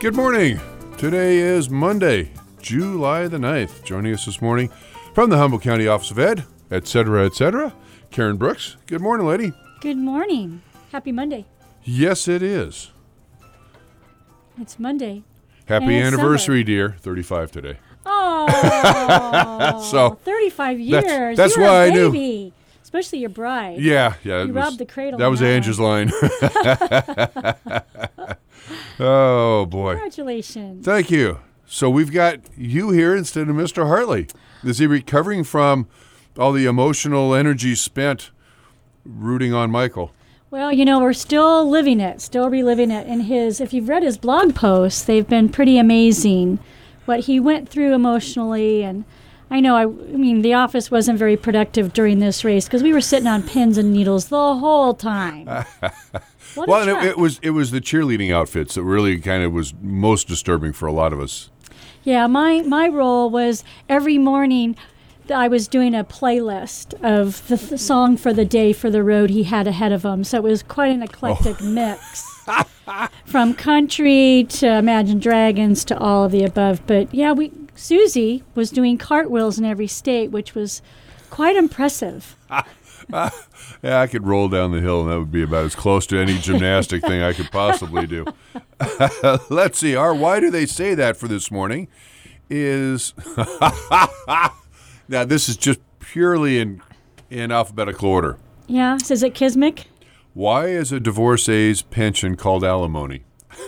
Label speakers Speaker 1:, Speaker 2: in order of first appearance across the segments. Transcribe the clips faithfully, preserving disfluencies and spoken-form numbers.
Speaker 1: Good morning. Today is Monday, July the ninth. Joining us this morning from the Humboldt County Office of Ed, et cetera, et cetera, Karen Brooks. Good morning, lady.
Speaker 2: Good morning. Happy Monday.
Speaker 1: Yes, it is.
Speaker 2: It's Monday.
Speaker 1: Happy
Speaker 2: And it's
Speaker 1: anniversary,
Speaker 2: summer.
Speaker 1: dear. thirty-five today.
Speaker 2: Oh,
Speaker 1: So,
Speaker 2: thirty-five years.
Speaker 1: that's- that's
Speaker 2: you were
Speaker 1: why I
Speaker 2: a
Speaker 1: knew.
Speaker 2: baby. Especially your bride.
Speaker 1: Yeah, yeah.
Speaker 2: You
Speaker 1: it was-
Speaker 2: robbed the cradle
Speaker 1: That
Speaker 2: on
Speaker 1: was
Speaker 2: that
Speaker 1: Angie's line. Oh, boy.
Speaker 2: Congratulations.
Speaker 1: Thank you. So we've got you here instead of Mister Hartley. Is he recovering from all the emotional energy spent rooting on Michael?
Speaker 2: Well, you know, we're still living it, still reliving it. And his, if you've read his blog posts, they've been pretty amazing. What he went through emotionally. And I know, I, I mean, the office wasn't very productive during this race because we were sitting on pins and needles the whole time. What a
Speaker 1: Well, and
Speaker 2: truck.
Speaker 1: it, it was it was the cheerleading outfits that really kind of was most disturbing for a lot of us.
Speaker 2: Yeah, my, my role was every morning I was doing a playlist of the th- song for the day for the road he had ahead of him. So it was quite an eclectic
Speaker 1: Oh.
Speaker 2: mix. From country to Imagine Dragons to all of the above. But yeah, we Susie was doing cartwheels in every state, which was quite impressive.
Speaker 1: Yeah, I could roll down the hill, and that would be about as close to any gymnastic thing I could possibly do. Let's see. Our why do they say that for this morning is now this is just purely in in alphabetical order.
Speaker 2: Yeah, says it Kismic?
Speaker 1: Why is a divorcee's pension called alimony?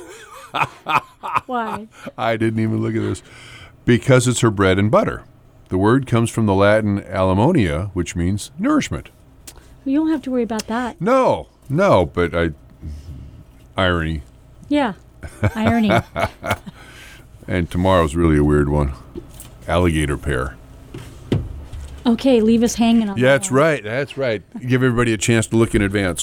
Speaker 2: Why?
Speaker 1: I didn't even look at this. Because it's her bread and butter. The word comes from the Latin alimonia, which means nourishment.
Speaker 2: You don't have to worry about that.
Speaker 1: No, no, but I irony.
Speaker 2: Yeah, irony.
Speaker 1: And tomorrow's really a weird one. Alligator pear.
Speaker 2: Okay, leave us hanging on
Speaker 1: Yeah,
Speaker 2: that
Speaker 1: that's
Speaker 2: one.
Speaker 1: right. That's right. Give everybody a chance to look in advance.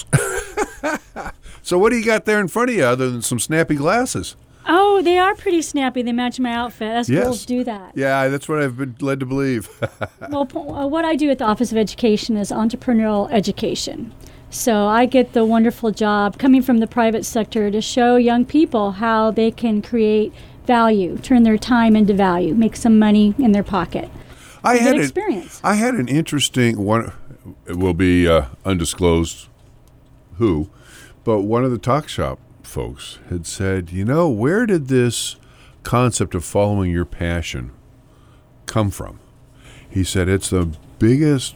Speaker 1: So what do you got there in front of you other than some snappy glasses?
Speaker 2: Oh, they are pretty snappy. They match my outfit. Us
Speaker 1: Yes.
Speaker 2: girls do that.
Speaker 1: Yeah, that's what I've been led to believe.
Speaker 2: Well, po- uh, what I do at the Office of Education is entrepreneurial education. So I get the wonderful job coming from the private sector to show young people how they can create value, turn their time into value, make some money in their pocket.
Speaker 1: I
Speaker 2: It's a
Speaker 1: had
Speaker 2: good
Speaker 1: a-
Speaker 2: experience.
Speaker 1: I had an interesting one. It will be uh, undisclosed who, but one of the talk shop folks had said, you know, where did this concept of following your passion come from? He said it's the biggest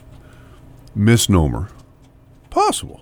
Speaker 1: misnomer possible.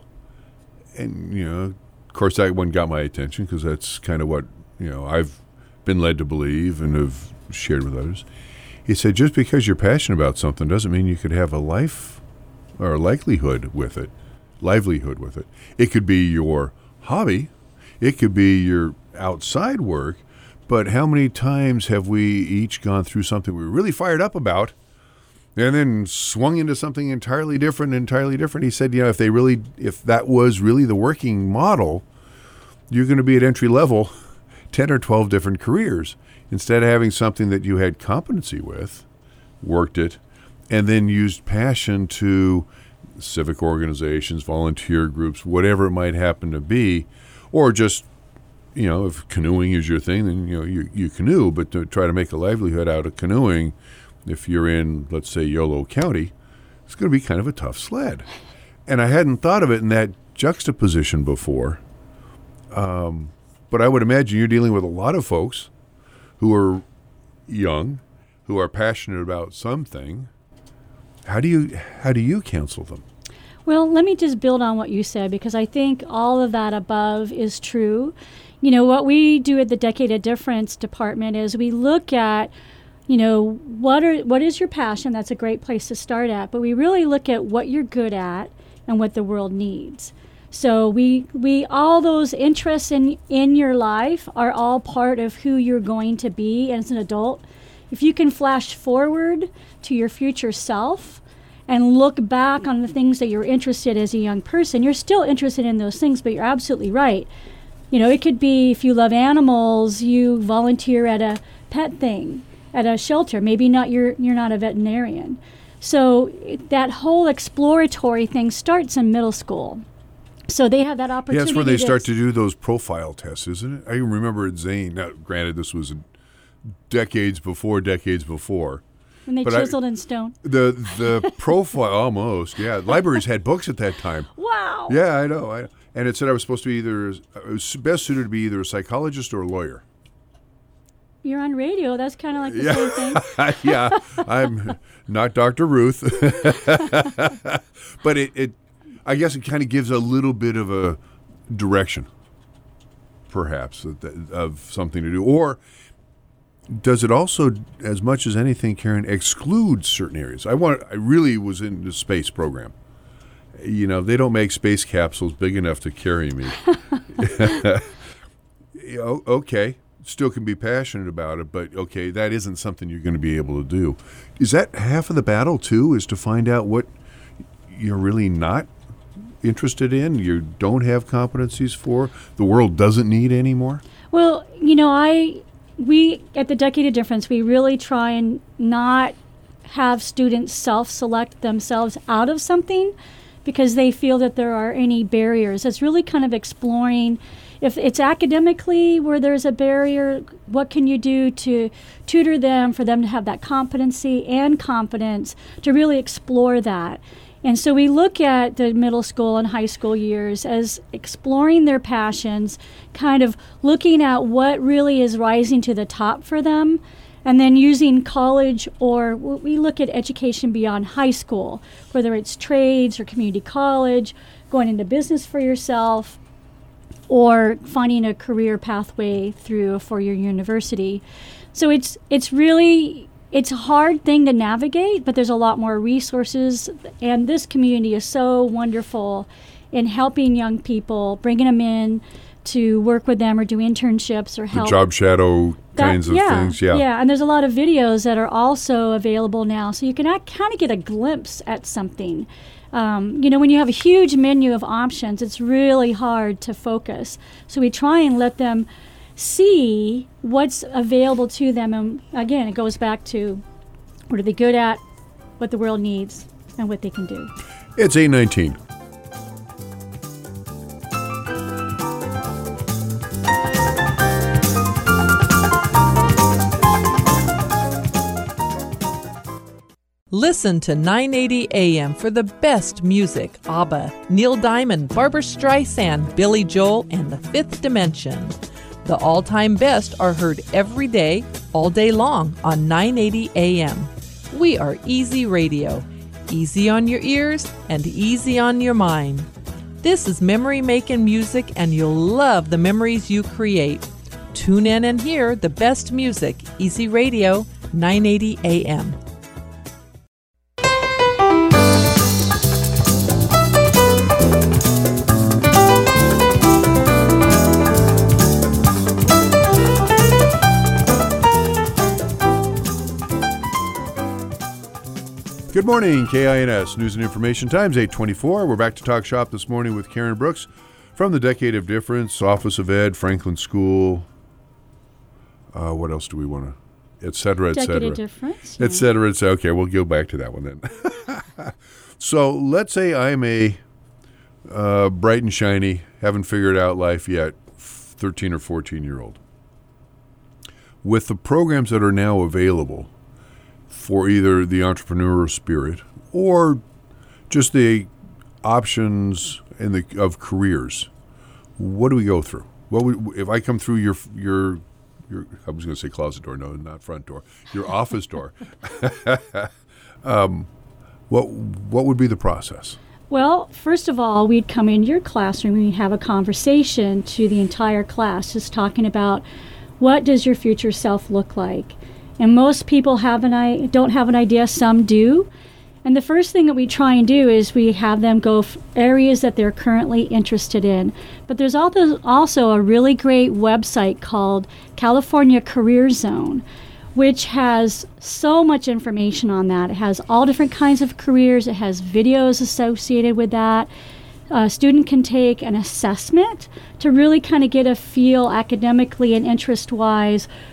Speaker 1: And, you know, of course, that one got my attention because that's kind of what, you know, I've been led to believe and have shared with others. He said, just because you're passionate about something doesn't mean you could have a life or a likelihood with it, livelihood with it. It could be your hobby. It could be your outside work. But how many times have we each gone through something we were really fired up about and then swung into something entirely different, entirely different? He said, you know, if they really, if that was really the working model, you're going to be at entry level ten or twelve different careers. Instead of having something that you had competency with, worked it, and then used passion to civic organizations, volunteer groups, whatever it might happen to be, or just, you know, if canoeing is your thing, then, you know, you, you canoe, but to try to make a livelihood out of canoeing, if you're in, let's say, Yolo County, it's going to be kind of a tough sled. And I hadn't thought of it in that juxtaposition before, um, but I would imagine you're dealing with a lot of folks who are young, who are passionate about something. How do you how do you counsel them?
Speaker 2: Well, let me just build on what you said because I think all of that above is true. You know, what we do at the Decade of Difference department is we look at, you know, what are what is your passion? That's a great place to start at. But we really look at what you're good at and what the world needs. So we we all those interests in in your life are all part of who you're going to be as an adult. If you can flash forward to your future self and look back on the things that you're interested in as a young person, you're still interested in those things, but you're absolutely right. You know, it could be if you love animals, you volunteer at a pet thing, at a shelter. Maybe not you're you're not a veterinarian. So that whole exploratory thing starts in middle school. So they have that
Speaker 1: Yeah,
Speaker 2: opportunity.
Speaker 1: that's where they
Speaker 2: to
Speaker 1: start to do those profile tests, isn't it? I remember at Zane. Now, granted, this was decades before, decades before.
Speaker 2: When they
Speaker 1: but I-
Speaker 2: chiseled in stone.
Speaker 1: The the profile almost, yeah. Libraries had books at that time.
Speaker 2: Wow.
Speaker 1: Yeah, I know. I, and it said I was supposed to be either, I was best suited to be either a psychologist or a lawyer.
Speaker 2: You're on radio. That's kind of like the
Speaker 1: Yeah.
Speaker 2: same thing.
Speaker 1: Yeah, I'm not Doctor Ruth. But it, it, I guess it kind of gives a little bit of a direction, perhaps, of, of something to do. Or does it also, as much as anything, Karen, exclude certain areas? I want. I really was in the space program. You know, they don't make space capsules big enough to carry me. O- okay, still can be passionate about it, but okay, that isn't something you're going to be able to do. Is that half of the battle, too, is to find out what you're really not interested in, you don't have competencies for, the world doesn't need anymore?
Speaker 2: Well, you know, I we at the Decade of Difference, we really try and not have students self-select themselves out of something because they feel that there are any barriers. It's really kind of exploring if it's academically where there's a barrier, what can you do to tutor them for them to have that competency and confidence to really explore that. And so we look at the middle school and high school years as exploring their passions, kind of looking at what really is rising to the top for them, and then using college, or we look at education beyond high school, whether it's trades or community college, going into business for yourself, or finding a career pathway through a four-year university. So it's it's really... It's a hard thing to navigate, but there's a lot more resources, and this community is so wonderful in helping young people, bringing them in to work with them or do internships or help.
Speaker 1: The job shadow
Speaker 2: That-
Speaker 1: kinds of
Speaker 2: yeah,
Speaker 1: things, yeah.
Speaker 2: Yeah, and there's a lot of videos that are also available now, so you can kind of get a glimpse at something. Um, you know, when you have a huge menu of options, it's really hard to focus. So we try and let them see what's available to them. And again, it goes back to what are they good at, what the world needs, and what they can do.
Speaker 1: It's eight nineteen.
Speaker 3: Listen to nine eighty A M for the best music. ABBA, Neil Diamond, Barbra Streisand, Billy Joel, and The Fifth Dimension. The all-time best are heard every day, all day long on nine eighty A M. We are Easy Radio. Easy on your ears and easy on your mind. This is memory-making music, and you'll love the memories you create. Tune in and hear the best music. Easy Radio, nine eighty A M.
Speaker 1: Good morning, K I N S News and Information Times, eight twenty-four. We're back to Talk Shop this morning with Karen Brooks from the Decade of Difference, Office of Ed, Franklin School. Uh, what else do we want to, et cetera, et
Speaker 2: Decade
Speaker 1: cetera.
Speaker 2: of Difference.
Speaker 1: Et cetera, et cetera. Okay, we'll go back to that one then. So let's say I'm a uh, bright and shiny, haven't figured out life yet, thirteen or fourteen-year-old. With the programs that are now available for either the entrepreneurial spirit or just the options in the of careers, what do we go through? What would, if I come through your your your I was going to say closet door, no, not front door, your office door. um, what what would be the process?
Speaker 2: Well, first of all, we'd come into your classroom and we'd have a conversation to the entire class, just talking about what does your future self look like. And most people have an I don't have an idea, some do. And the first thing that we try and do is we have them go f- areas that they're currently interested in. But there's also also a really great website called California Career Zone, which has so much information on that. It has all different kinds of careers. It has videos associated with that. A student can take an assessment to really kind of get a feel academically and interest-wise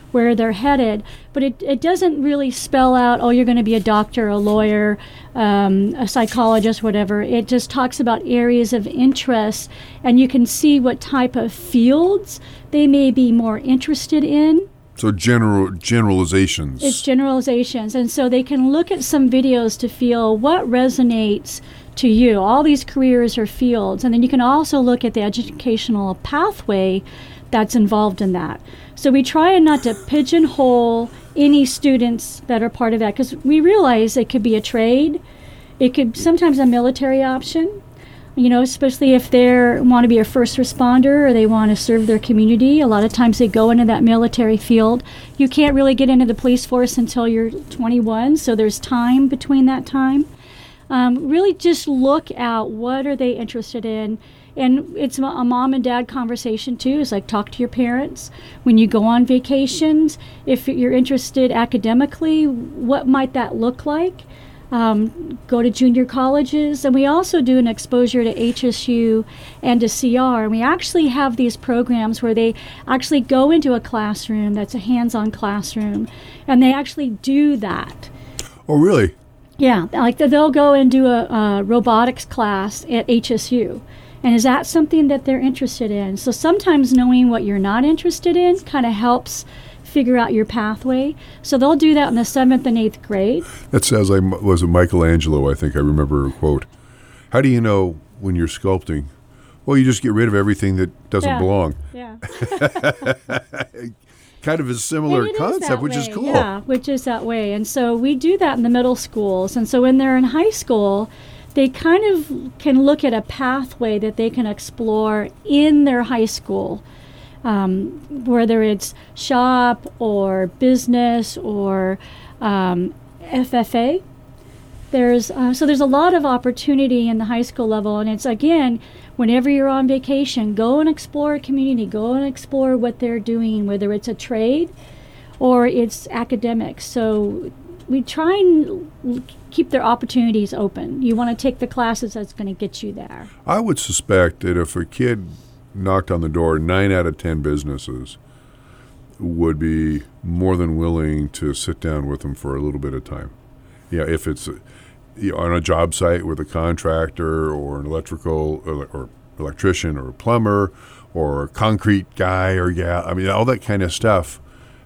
Speaker 2: where they're headed, but it, it doesn't really spell out, oh, you're going to be a doctor, a lawyer, um, a psychologist, whatever. It just talks about areas of interest, and you can see what type of fields they may be more interested in.
Speaker 1: So general generalizations.
Speaker 2: It's generalizations, and so they can look at some videos to feel what resonates to you. All these careers or fields, and then you can also look at the educational pathway that's involved in that. So we try not to pigeonhole any students that are part of that, because we realize it could be a trade, it could sometimes a military option, you know, especially if they want to be a first responder or they want to serve their community. A lot of times they go into that military field. You can't really get into the police force until you're twenty-one, so there's time between that time. Um, really just look at what are they interested in. And it's a mom and dad conversation too. It's like, talk to your parents. When you go on vacations, if you're interested academically, what might that look like? Um, go to junior colleges. And we also do an exposure to H S U and to C R. And we actually have these programs where they actually go into a classroom that's a hands-on classroom, and they actually do that.
Speaker 1: Oh, really?
Speaker 2: Yeah, like they'll go and do a, a robotics class at H S U. And is that something that they're interested in? So sometimes knowing what you're not interested in kind of helps figure out your pathway. So they'll do that in the seventh and eighth grade.
Speaker 1: That sounds like, was it Michelangelo, I think I remember a quote. How do you know when you're sculpting? Well, you just get rid of everything that doesn't
Speaker 2: yeah.
Speaker 1: belong.
Speaker 2: Yeah.
Speaker 1: Kind of a similar
Speaker 2: And it is
Speaker 1: concept,
Speaker 2: that
Speaker 1: which
Speaker 2: way,
Speaker 1: is cool.
Speaker 2: Yeah, which is that way. And so we do that in the middle schools. And so when they're in high school, they kind of can look at a pathway that they can explore in their high school, um, whether it's shop or business or um, F F A. There's uh, so there's a lot of opportunity in the high school level, and it's, again, whenever you're on vacation, go and explore a community, go and explore what they're doing, whether it's a trade or it's academics. So we try and keep their opportunities open. You want to take the classes that's going to get you there.
Speaker 1: I would suspect that if a kid knocked on the door, nine out of ten businesses would be more than willing to sit down with them for a little bit of time. Yeah, if it's uh, you know, on a job site with a contractor or an electrical or, or electrician or a plumber or a concrete guy or yeah, I mean all that kind of stuff.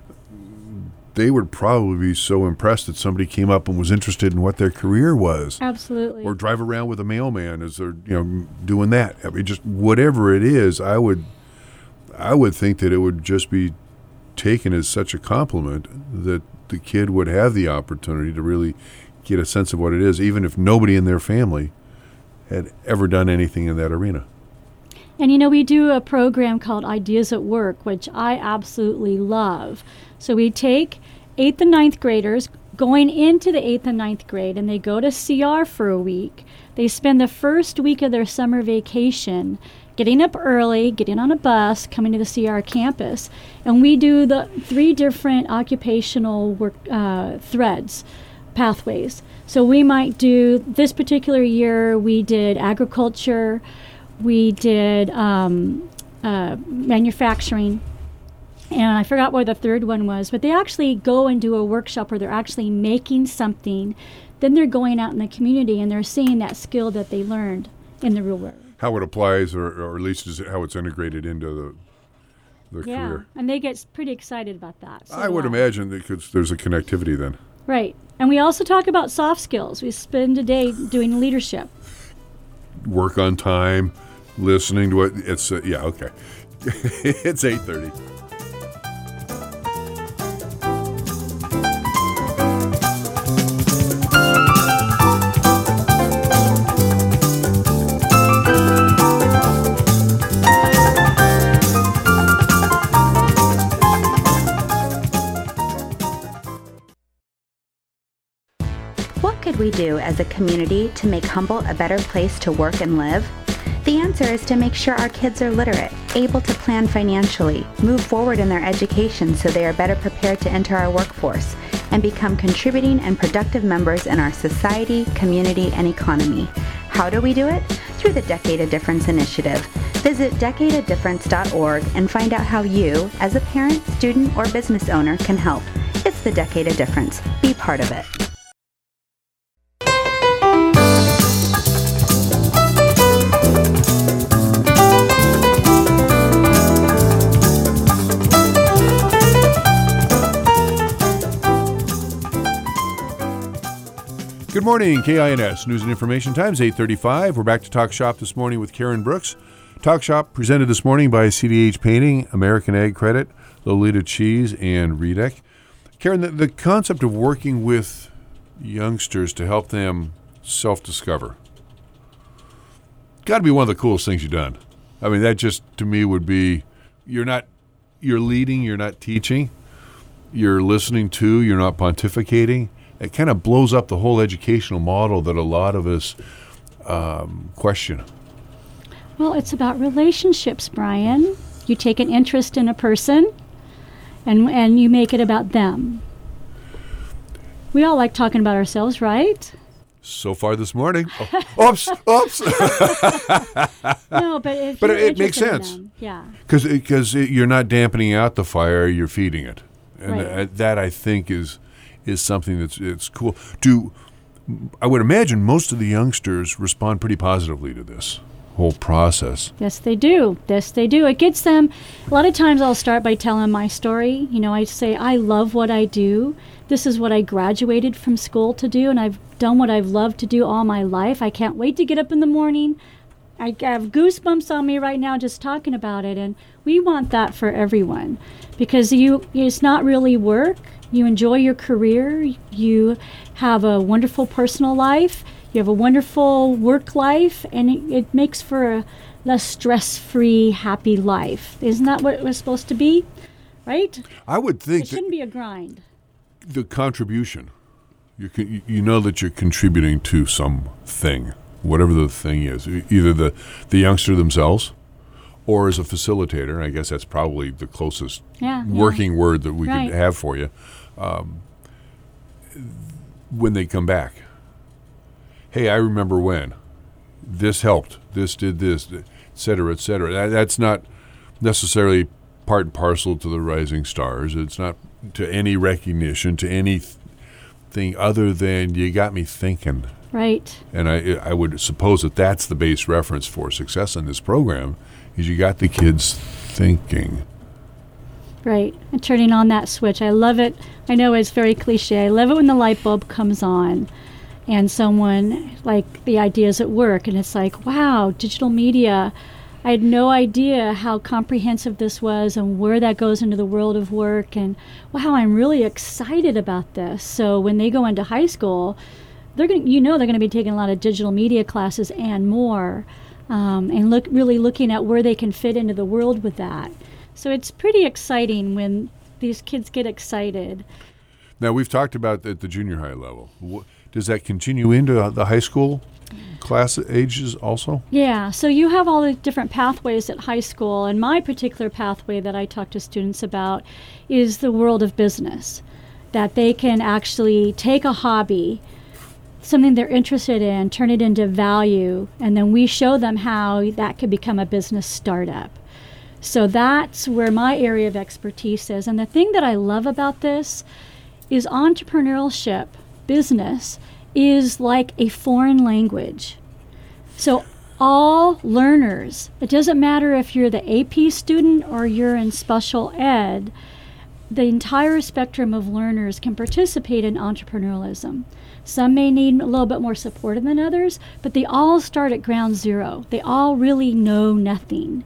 Speaker 1: They would probably be so impressed that somebody came up and was interested in what their career was.
Speaker 2: Absolutely.
Speaker 1: Or drive around with a mailman as they're, you know, doing that. I mean, just whatever it is, I would, I would think that it would just be taken as such a compliment that the kid would have the opportunity to really get a sense of what it is, even if nobody in their family had ever done anything in that arena.
Speaker 2: And, you know, we do a program called Ideas at Work, which I absolutely love. So we take eighth and ninth graders going into the eighth and ninth grade, and they go to C R for a week. They spend the first week of their summer vacation getting up early, getting on a bus, coming to the C R campus, and we do the three different occupational work uh, threads, pathways. So we might do, this particular year, we did agriculture, we did um, uh, manufacturing, and I forgot what the third one was, but they actually go and do a workshop where they're actually making something. Then they're going out in the community and they're seeing that skill that they learned in the real world.
Speaker 1: How it applies, or, or at least is it how it's integrated into the, the
Speaker 2: yeah,
Speaker 1: career.
Speaker 2: And they get pretty excited about that. So
Speaker 1: I would
Speaker 2: uh,
Speaker 1: imagine that 'cause there's a connectivity then.
Speaker 2: Right. And we also talk about soft skills. We spend a day doing leadership.
Speaker 1: Work on time, listening to what it's, uh, yeah, okay. It's eight thirty.
Speaker 4: What could we do as a community to make Humboldt a better place to work and live? The answer is to make sure our kids are literate, able to plan financially, move forward in their education so they are better prepared to enter our workforce, and become contributing and productive members in our society, community, and economy. How do we do it? Through the Decade of Difference initiative. Visit decade of difference dot org and find out how you, as a parent, student, or business owner, can help. It's the Decade of Difference. Be part of it.
Speaker 1: Good morning, K I N S News and Information Times, eight thirty-five. We're back to Talk Shop this morning with Karen Brooks. Talk Shop presented this morning by C D H Painting, American Ag Credit, Lolita Cheese, and Redec. Karen, the, the concept of working with youngsters to help them self-discover, got to be one of the coolest things you've done. I mean, that just, to me, would be, you're not, you're leading, you're not teaching, you're listening to, you're not pontificating. It kind of blows up the whole educational model that a lot of us um, question.
Speaker 2: Well, it's about relationships, Brian. You take an interest in a person, and and you make it about them. We all like talking about ourselves, right?
Speaker 1: So far this morning. Oh, oops, oops.
Speaker 2: No, but if
Speaker 1: but
Speaker 2: you're
Speaker 1: it, it makes
Speaker 2: interested in
Speaker 1: sense.
Speaker 2: them, yeah.
Speaker 1: Because because you're not dampening out the fire, you're feeding it, and
Speaker 2: Right.
Speaker 1: uh, that I think is is something that's it's cool. Do I would imagine most of the youngsters respond pretty positively to this whole process.
Speaker 2: Yes, they do. Yes, they do. It gets them. A lot of times I'll start by telling my story. You know, I say, I love what I do. This is what I graduated from school to do, and I've done what I've loved to do all my life. I can't wait to get up in the morning. I have goosebumps on me right now just talking about it, and we want that for everyone because you it's not really work. You enjoy your career. You have a wonderful personal life. You have a wonderful work life, and it, it makes for a less stress-free, happy life. Isn't that what it was supposed to be? Right?
Speaker 1: I would think
Speaker 2: It shouldn't be a grind.
Speaker 1: the contribution, you can, you know that you're contributing to something, whatever the thing is, e- either the, the youngster themselves or as a facilitator. I guess that's probably the closest
Speaker 2: Yeah. yeah.
Speaker 1: working word that we
Speaker 2: Right.
Speaker 1: could have for you. Um, when they come back, hey, I remember when this helped, this did this, et cetera, et cetera. That, that's not necessarily part and parcel to the Rising Stars. It's not to any recognition, to anything other than you got me thinking.
Speaker 2: Right.
Speaker 1: And I, I would suppose that that's the base reference for success in this program, is you got the kids thinking.
Speaker 2: Right. And turning on that switch. I love it. I know it's very cliche. I love it when the light bulb comes on and someone, like the ideas at work, and it's like, wow, digital media. I had no idea how comprehensive this was and where that goes into the world of work. And wow, I'm really excited about this. So when they go into high school, they're going, you know, they're going to be taking a lot of digital media classes and more, um, and look really looking at where they can fit into the world with that. So it's pretty exciting when these kids get excited.
Speaker 1: Now, we've talked about at the junior high level. Wh- Does that continue into the high school class ages also?
Speaker 2: Yeah, so you have all the different pathways at high school, and my particular pathway that I talk to students about is the world of business, that they can actually take a hobby, something they're interested in, turn it into value, and then we show them how that could become a business startup. So that's where my area of expertise is. And the thing that I love about this is entrepreneurship, business, is like a foreign language. So all learners, it doesn't matter if you're the A P student or you're in special ed, the entire spectrum of learners can participate in entrepreneurialism. Some may need a little bit more support than others, but they all start at ground zero. They all really know nothing.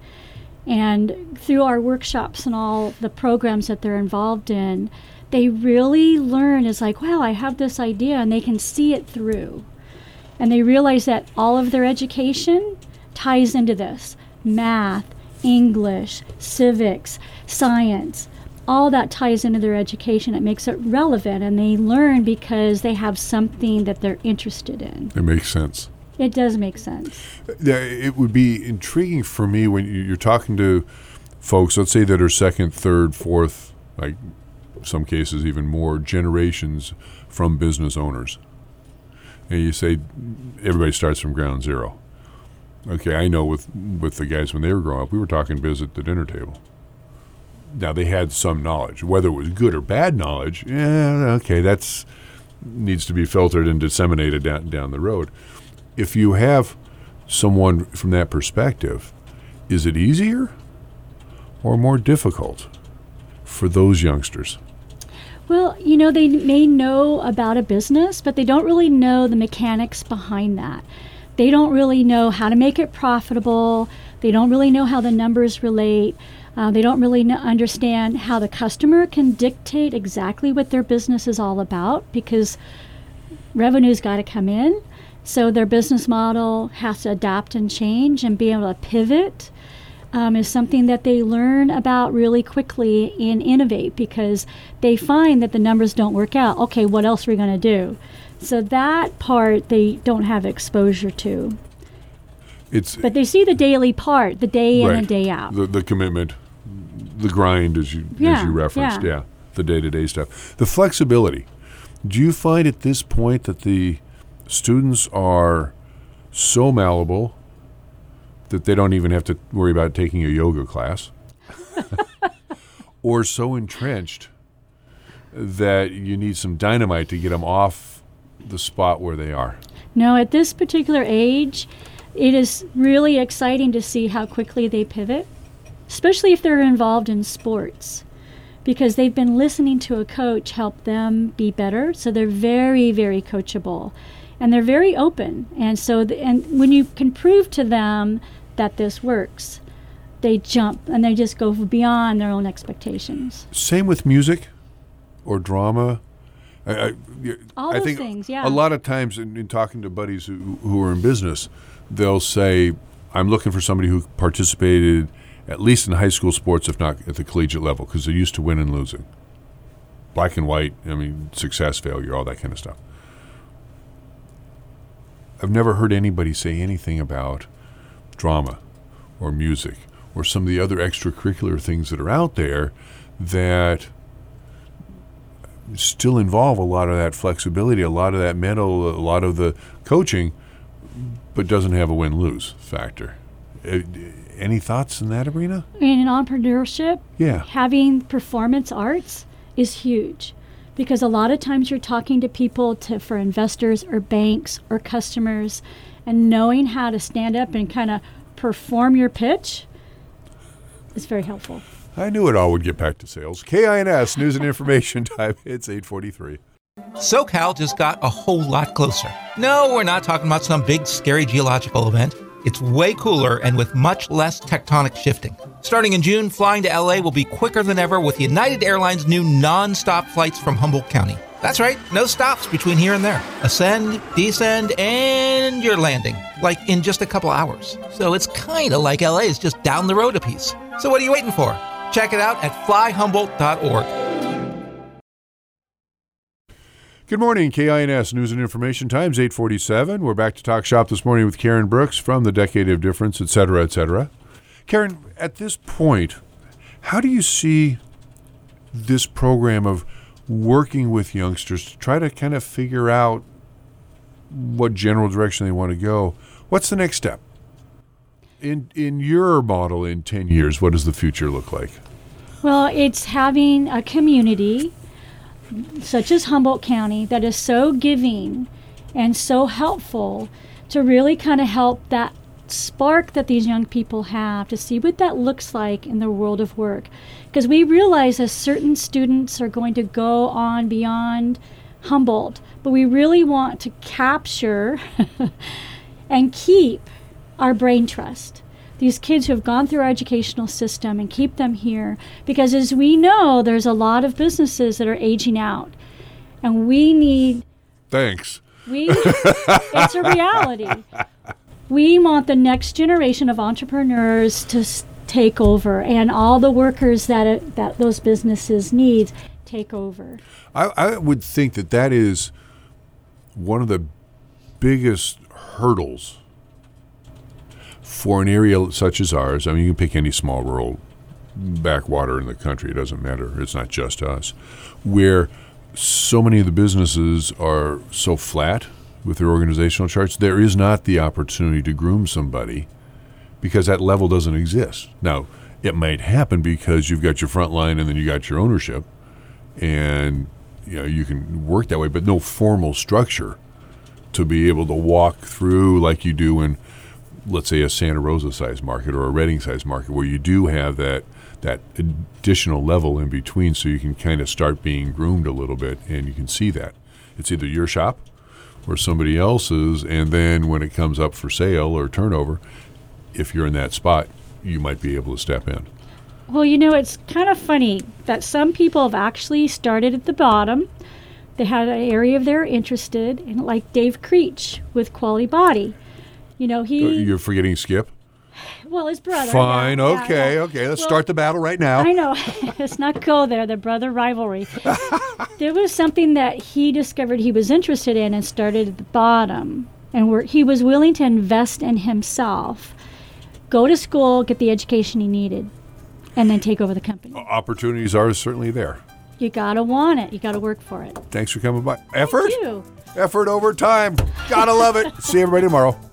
Speaker 2: And through our workshops and all the programs that they're involved in, they really learn, it's like, wow, I have this idea, and they can see it through. And they realize that all of their education ties into this. Math, English, civics, science, all that ties into their education. It makes it relevant, and they learn because they have something that they're interested in.
Speaker 1: It makes sense.
Speaker 2: It does make sense.
Speaker 1: Yeah, it would be intriguing for me when you- you're talking to folks, let's say that are second, third, fourth, like some cases even more generations from business owners. And you say everybody starts from ground zero. Okay, I know with with the guys when they were growing up, we were talking biz at the dinner table. Now, they had some knowledge. Whether it was good or bad knowledge, yeah, okay, that's needs to be filtered and disseminated down, down the road. If you have someone from that perspective, is it easier or more difficult for those youngsters?
Speaker 2: Well, you know, they may know about a business, but they don't really know the mechanics behind that. They don't really know how to make it profitable. They don't really know how the numbers relate. Uh, they don't really know, understand how the customer can dictate exactly what their business is all about, because revenue's got to come in. So their business model has to adapt and change, and be able to pivot um, is something that they learn about really quickly and innovate, because they find that the numbers don't work out. Okay, what else are we going to do? So that part they don't have exposure to.
Speaker 1: It's
Speaker 2: but they see the daily part, the day in
Speaker 1: right.
Speaker 2: and day out.
Speaker 1: The, the commitment, the grind, as you
Speaker 2: yeah,
Speaker 1: as you referenced, yeah.
Speaker 2: yeah,
Speaker 1: the day-to-day stuff. The flexibility. Do you find at this point that the students are so malleable that they don't even have to worry about taking a yoga class, or so entrenched that you need some dynamite to get them off the spot where they are?
Speaker 2: No, at this particular age, it is really exciting to see how quickly they pivot, especially if they're involved in sports, because they've been listening to a coach help them be better. So they're very, very coachable, and they're very open. And so, the, and when you can prove to them that this works, they jump and they just go beyond their own expectations.
Speaker 1: Same with music or drama. I, I,
Speaker 2: All
Speaker 1: I
Speaker 2: those
Speaker 1: think
Speaker 2: things, yeah.
Speaker 1: A lot of times in, in talking to buddies who, who are in business, they'll say, I'm looking for somebody who participated at least in high school sports, if not at the collegiate level, because they're used to winning and losing. Black and white, I mean, success, failure, all that kind of stuff. I've never heard anybody say anything about drama or music or some of the other extracurricular things that are out there that still involve a lot of that flexibility, a lot of that mental, a lot of the coaching, but doesn't have a win-lose factor. Uh, any thoughts in that arena?
Speaker 2: In entrepreneurship,
Speaker 1: Yeah.
Speaker 2: having performance arts is huge, because a lot of times you're talking to people to, for investors or banks or customers, and knowing how to stand up and kind of perform your pitch is very helpful.
Speaker 1: I knew it all would get back to sales. K I N S, News and Information Time. It's eight forty-three.
Speaker 5: SoCal just got a whole lot closer. No, we're not talking about some big, scary geological event. It's way cooler and with much less tectonic shifting. Starting in June, flying to L A will be quicker than ever with United Airlines' new non-stop flights from Humboldt County. That's right, no stops between here and there. Ascend, descend, and you're landing, like in just a couple hours. So it's kind of like L A is just down the road a piece. So what are you waiting for? Check it out at fly humboldt dot org.
Speaker 1: Good morning, K I N S News and Information Times, eight forty-seven. We're back to Talk Shop this morning with Karen Brooks from the Decade of Difference, et cetera, et cetera. Karen, at this point, how do you see this program of working with youngsters to try to kind of figure out what general direction they want to go? What's the next step? In in your model in ten years, what does the future look like?
Speaker 2: Well, it's having a community such as Humboldt County that is so giving and so helpful to really kind of help that spark that these young people have to see what that looks like in the world of work. Because we realize that certain students are going to go on beyond Humboldt, but we really want to capture and keep our brain trust. These kids who have gone through our educational system, and keep them here, because as we know, there's a lot of businesses that are aging out, and we need.
Speaker 1: Thanks.
Speaker 2: We. It's a reality. We want the next generation of entrepreneurs to s- take over, and all the workers that it, that those businesses need take over.
Speaker 1: I, I would think that that is one of the biggest hurdles for an area such as ours. I mean, you can pick any small rural backwater in the country. It doesn't matter. It's not just us. Where so many of the businesses are so flat, with their organizational charts, there is not the opportunity to groom somebody because that level doesn't exist. Now, it might happen because you've got your front line and then you got your ownership, and you know you can work that way, but no formal structure to be able to walk through like you do in, let's say, a Santa Rosa size market or a Redding size market, where you do have that that additional level in between, so you can kind of start being groomed a little bit, and you can see that it's either your shop or somebody else's, and then when it comes up for sale or turnover, if you're in that spot, you might be able to step in.
Speaker 2: Well, you know, it's kind of funny that some people have actually started at the bottom. They had an area they're interested in, like Dave Creech with Quality Body. You know, he...
Speaker 1: You're forgetting Skip?
Speaker 2: Well, his brother.
Speaker 1: Fine,
Speaker 2: yeah,
Speaker 1: okay,
Speaker 2: yeah.
Speaker 1: okay. Let's
Speaker 2: Well,
Speaker 1: start the battle right now.
Speaker 2: I know. Let's not go there, the brother rivalry. There was something that he discovered he was interested in and started at the bottom. And where he was willing to invest in himself, go to school, get the education he needed, and then take over the company.
Speaker 1: Opportunities are certainly there.
Speaker 2: You gotta want it. You gotta work for it.
Speaker 1: Thanks for coming by. Effort?
Speaker 2: Thank you.
Speaker 1: Effort over time. Gotta love it. See everybody tomorrow.